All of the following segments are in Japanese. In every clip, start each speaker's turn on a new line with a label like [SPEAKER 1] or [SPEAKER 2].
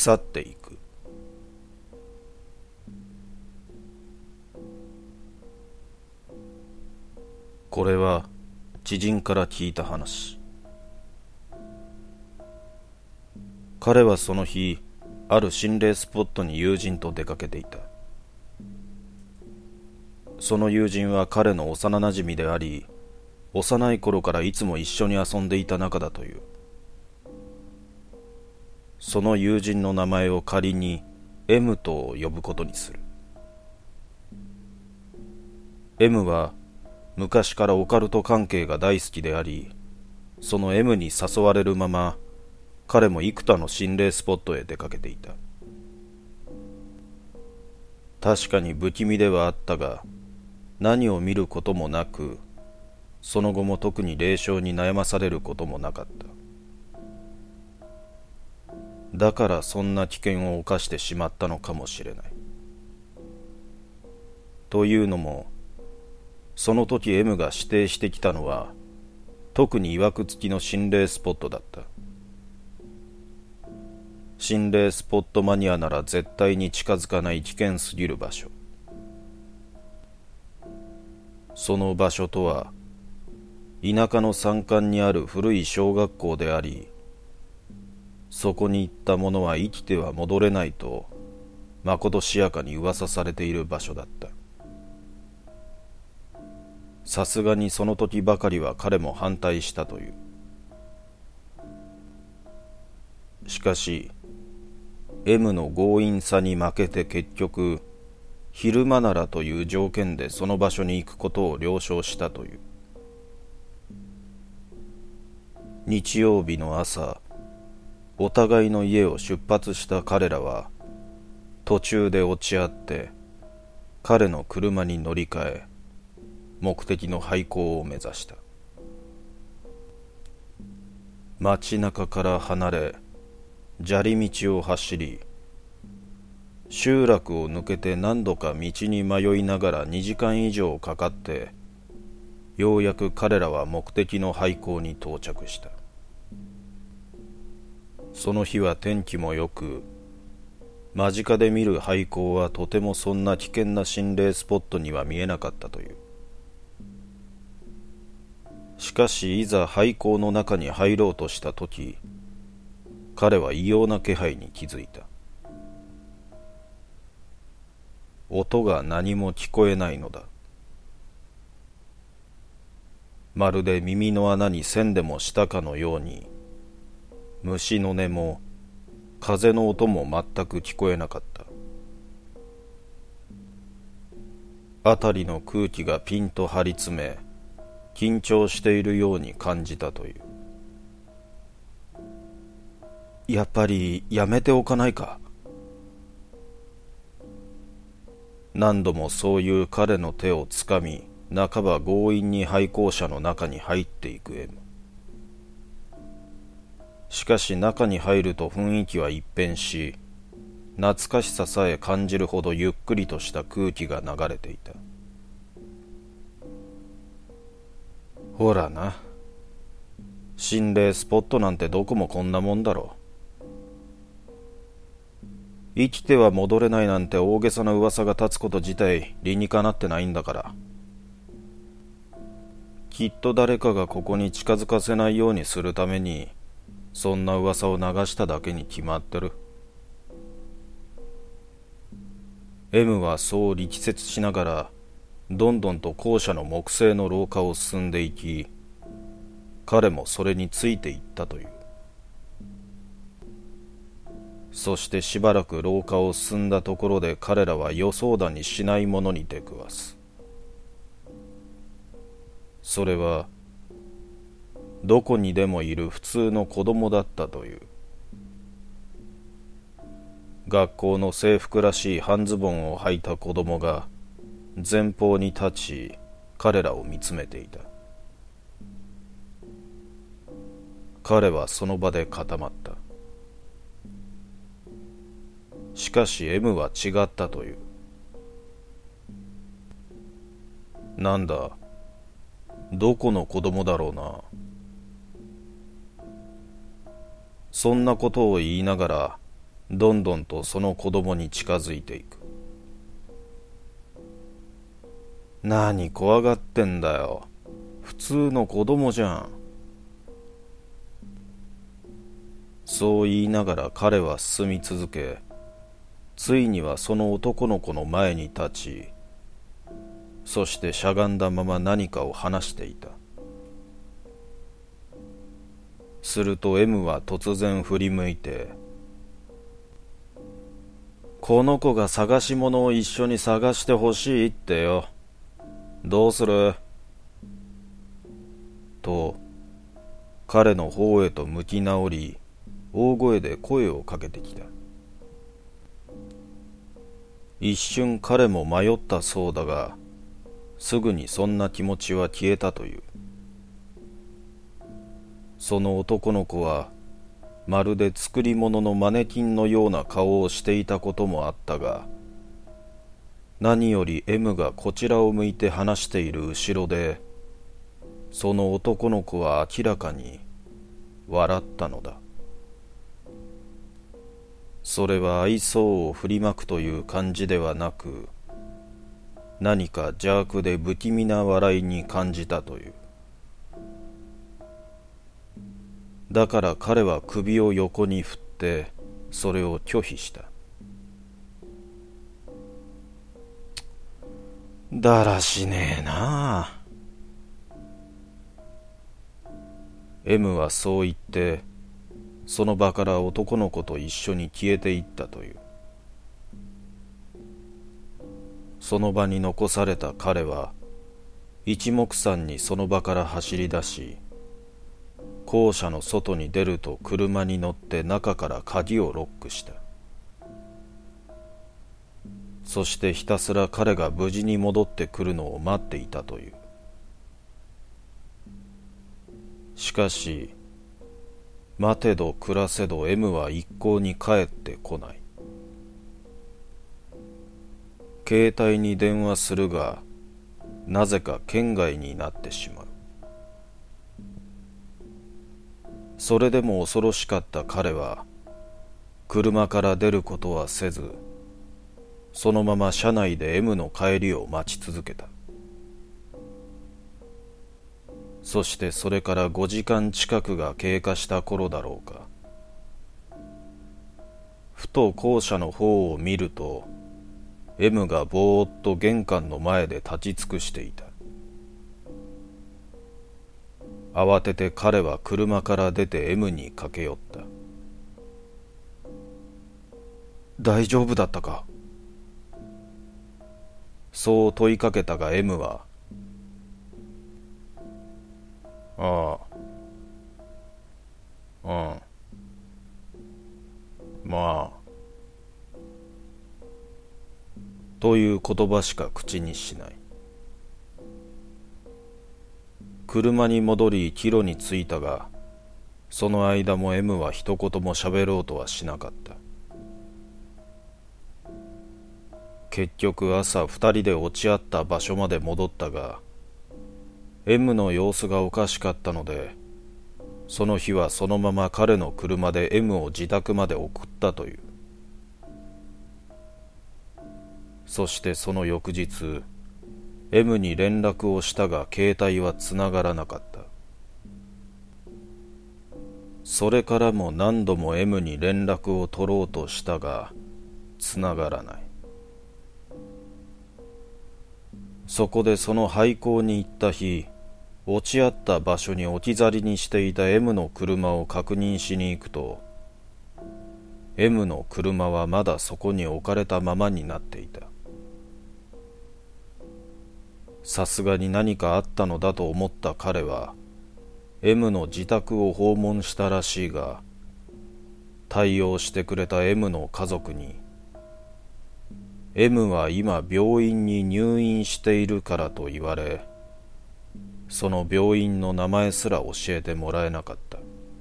[SPEAKER 1] 去っていく。これは知人から聞いた話。彼はその日、ある心霊スポットに友人と出かけていた。その友人は彼の幼なじみであり、幼い頃からいつも一緒に遊んでいた仲だという。その友人の名前を仮に M と呼ぶことにする。M は昔からオカルト関係が大好きであり、その M に誘われるまま彼も幾多の心霊スポットへ出かけていた。確かに不気味ではあったが、何を見ることもなく、その後も特に霊障に悩まされることもなかった。だからそんな危険を冒してしまったのかもしれない。というのも、その時 M が指定してきたのは、特に曰く付きの心霊スポットだった。心霊スポットマニアなら絶対に近づかない危険すぎる場所。その場所とは、田舎の山間にある古い小学校であり、そこに行った者は生きては戻れないと、まことしやかに噂されている場所だった。さすがにその時ばかりは彼も反対したという。しかし、M の強引さに負けて結局、昼間ならという条件でその場所に行くことを了承したという。日曜日の朝、お互いの家を出発した彼らは、途中で落ち合って、彼の車に乗り換え、目的の廃校を目指した。街中から離れ、砂利道を走り、集落を抜けて何度か道に迷いながら2時間以上かかって、ようやく彼らは目的の廃校に到着した。その日は天気も良く、間近で見る廃校はとてもそんな危険な心霊スポットには見えなかったという。しかしいざ廃校の中に入ろうとしたとき、彼は異様な気配に気づいた。音が何も聞こえないのだ。まるで耳の穴に線でもしたかのように、虫の音も風の音も全く聞こえなかった。辺りの空気がピンと張り詰め、緊張しているように感じたという。やっぱりやめておかないか。何度もそういう彼の手をつかみ、半ば強引に廃校舎の中に入っていく M。しかし中に入ると雰囲気は一変し、懐かしささえ感じるほどゆっくりとした空気が流れていた。ほらな、心霊スポットなんてどこもこんなもんだろう。生きては戻れないなんて大げさな噂が立つこと自体理にかなってないんだから。きっと誰かがここに近づかせないようにするために、そんな噂を流しただけに決まってる。M はそう力説しながら、どんどんと校舎の木製の廊下を進んでいき、彼もそれについていったという。そしてしばらく廊下を進んだところで彼らは予想だにしないものに出くわす。それはどこにでもいる普通の子供だったという。学校の制服らしい半ズボンを履いた子供が前方に立ち、彼らを見つめていた。彼はその場で固まった。しかし M は違ったという。なんだ、どこの子供だろうな。そんなことを言いながらどんどんとその子供に近づいていく。何怖がってんだよ。普通の子供じゃん。そう言いながら彼は進み続け、ついにはその男の子の前に立ち、そしてしゃがんだまま何かを話していた。すると M は突然振り向いて、この子が探し物を一緒に探してほしいってよ。どうする？と、彼の方へと向き直り、大声で声をかけてきた。一瞬彼も迷ったそうだが、すぐにそんな気持ちは消えたという。その男の子は、まるで作り物のマネキンのような顔をしていたこともあったが、何より M がこちらを向いて話している後ろで、その男の子は明らかに笑ったのだ。それは愛想を振りまくという感じではなく、何か邪悪で不気味な笑いに感じたという。だから彼は首を横に振ってそれを拒否した。だらしねえなあ。M はそう言ってその場から男の子と一緒に消えていったという。その場に残された彼は一目散にその場から走り出し、校舎の外に出ると車に乗って中から鍵をロックした。そしてひたすら彼が無事に戻ってくるのを待っていたという。しかし、待てど暮らせど M は一向に帰ってこない。携帯に電話するが、なぜか圏外になってしまう。それでも恐ろしかった彼は、車から出ることはせず、そのまま車内で M の帰りを待ち続けた。そしてそれから5時間近くが経過した頃だろうか。ふと校舎の方を見ると、M がぼーっと玄関の前で立ち尽くしていた。慌てて彼は車から出て M に駆け寄った。大丈夫だったか？そう問いかけたが M は、ああ、うん、まあ、という言葉しか口にしない。車に戻り帰路に着いたが、その間も M は一言も喋ろうとはしなかった。結局朝二人で落ち合った場所まで戻ったが、M の様子がおかしかったので、その日はそのまま彼の車で M を自宅まで送ったという。そしてその翌日、M に連絡をしたが携帯はつながらなかった。それからも何度も M に連絡を取ろうとしたが、つながらない。そこでその廃校に行った日、落ち合った場所に置き去りにしていた M の車を確認しに行くと、M の車はまだそこに置かれたままになっていた。さすがに何かあったのだと思った彼は、M の自宅を訪問したらしいが、対応してくれた M の家族に、M は今病院に入院しているからと言われ、その病院の名前すら教えてもらえなかった。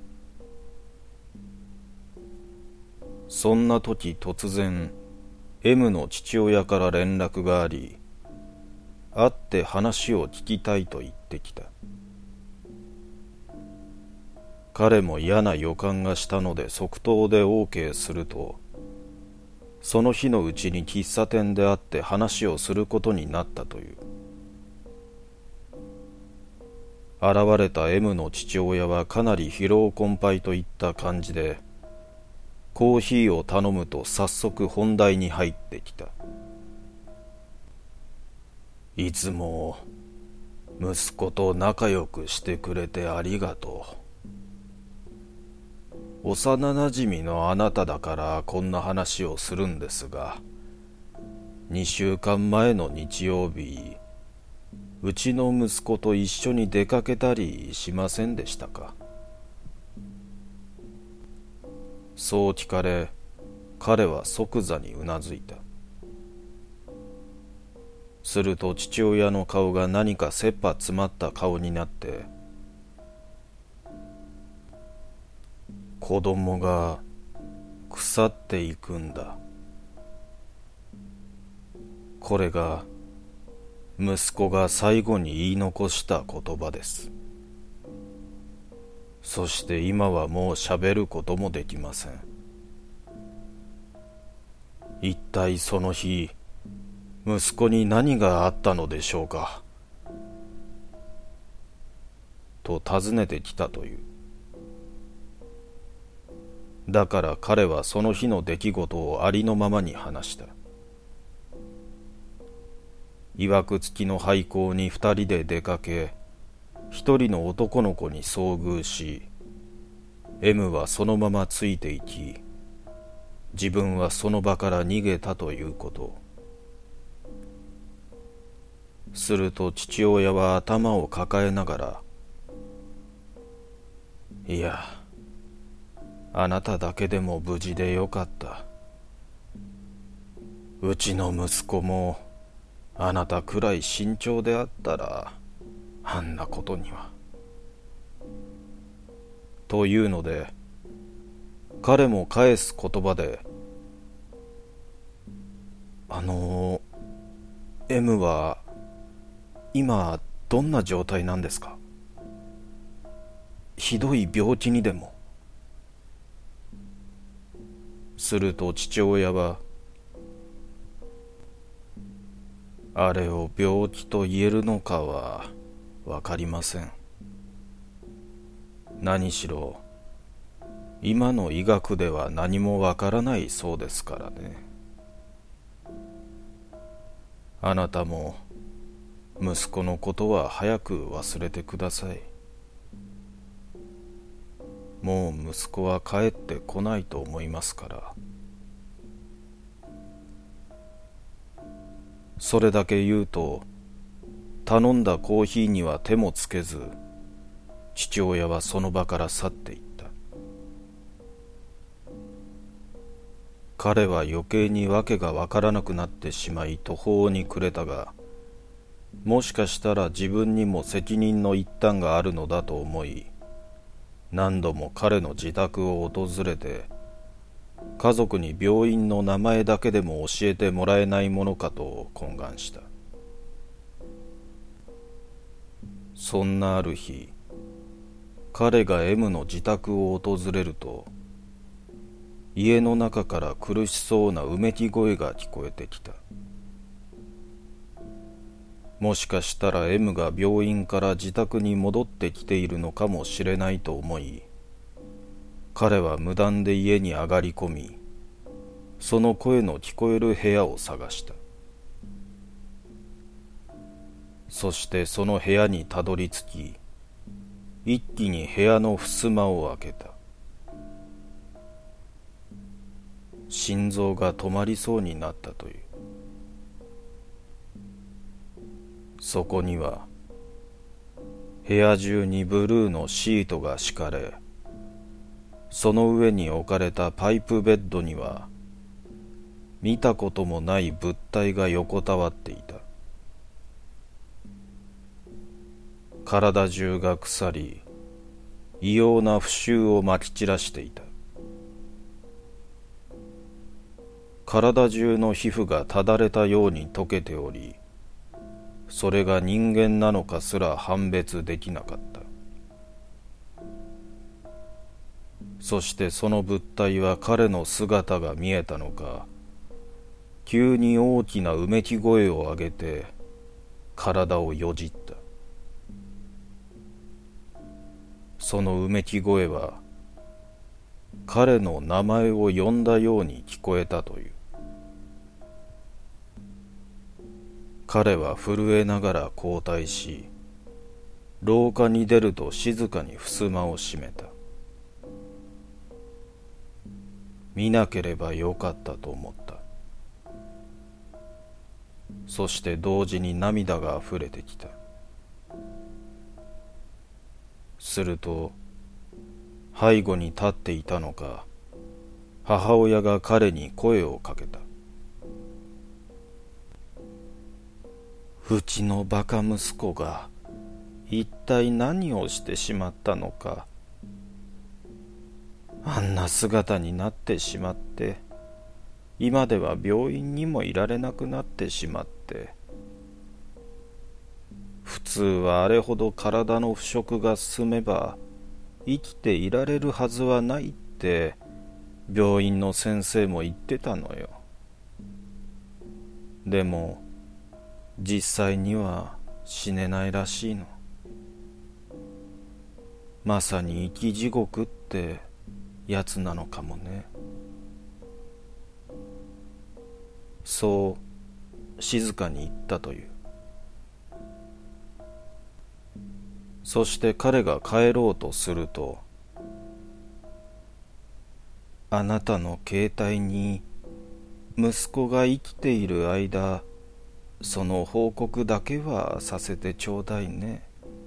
[SPEAKER 1] そんな時突然 M の父親から連絡があり、会って話を聞きたいと言ってきた。彼も嫌な予感がしたので即答で OK すると、 その日のうちに喫茶店で会って話をすることになったという。現れた M の父親はかなり疲労困憊といった感じで、コーヒーを頼むと早速本題に入ってきた。いつも息子と仲良くしてくれてありがとう。幼なじみのあなただからこんな話をするんですが、2週間前の日曜日、うちの息子と一緒に出かけたりしませんでしたか？そう聞かれ、彼は即座にうなずいた。すると父親の顔が何か切羽詰まった顔になって、子供が腐っていくんだ。これが息子が最後に言い残した言葉です。そして今はもう喋ることもできません。一体その日、息子に何があったのでしょうか、と尋ねてきたという。だから彼はその日の出来事をありのままに話した。いわくつきの廃校に二人で出かけ、一人の男の子に遭遇し、M はそのままついていき、自分はその場から逃げたということ。すると父親は頭を抱えながら、いや、あなただけでも無事でよかった。うちの息子もあなたくらい慎重であったらあんなことには。というので、彼も返す言葉で、M は今どんな状態なんですか？ひどい病気にでも？すると父親は、あれを病気と言えるのかはわかりません。何しろ今の医学では何もわからないそうですからね。あなたも息子のことは早く忘れてください。もう息子は帰ってこないと思いますから。それだけ言うと、頼んだコーヒーには手もつけず、父親はその場から去っていった。彼は余計にわけがわからなくなってしまい途方に暮れたが、もしかしたら自分にも責任の一端があるのだと思い、何度も彼の自宅を訪れて、家族に病院の名前だけでも教えてもらえないものかと懇願した。そんなある日、彼が M の自宅を訪れると、家の中から苦しそうなうめき声が聞こえてきた。もしかしたら M が病院から自宅に戻ってきているのかもしれないと思い、彼は無断で家に上がり込み、その声の聞こえる部屋を探した。そしてその部屋にたどり着き、一気に部屋の襖を開けた。心臓が止まりそうになったという。そこには部屋中にブルーのシートが敷かれ、その上に置かれたパイプベッドには見たこともない物体が横たわっていた。体中が腐り、異様な腐臭をまき散らしていた。体中の皮膚がただれたように溶けており、それが人間なのかすら判別できなかった。そしてその物体は彼の姿が見えたのか、 急に大きなうめき声を上げて体をよじった。そのうめき声は彼の名前を呼んだように聞こえたという。彼は震えながら後退し、廊下に出ると静かに襖を閉めた。見なければよかったと思った。そして同時に涙があふれてきた。すると背後に立っていたのか、母親が彼に声をかけた。うちのバカ息子が一体何をしてしまったのか。あんな姿になってしまって、今では病院にもいられなくなってしまって、普通はあれほど体の腐食が進めば生きていられるはずはないって病院の先生も言ってたのよ。でも実際には死ねないらしいの。まさに生き地獄ってやつなのかもね。そう静かに言ったという。そして彼が帰ろうとすると、あなたの携帯に息子が生きている間、その報告だけはさせてちょうだいね。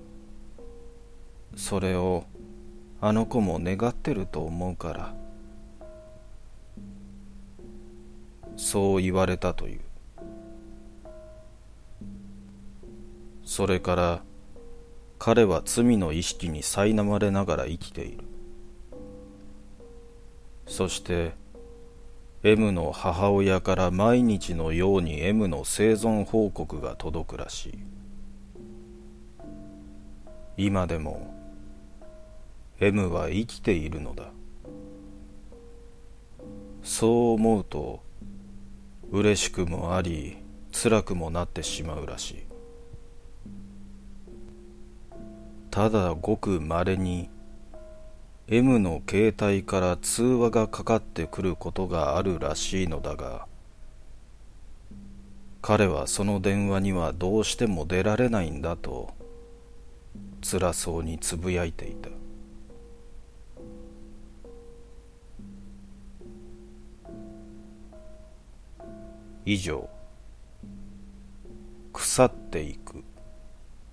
[SPEAKER 1] それをあの子も願ってると思うから。そう言われたという。それから彼は罪の意識に苛まれながら生きている。そして M の母親から毎日のように M の生存報告が届くらしい。今でも M は生きているのだ。そう思うと嬉しくもあり辛くもなってしまうらしい。ただごく稀に M の携帯から通話がかかってくることがあるらしいのだが、彼はその電話にはどうしても出られないんだと辛そうにつぶやいていた。以上、腐っていく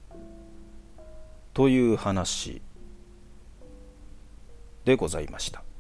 [SPEAKER 1] という話でございました。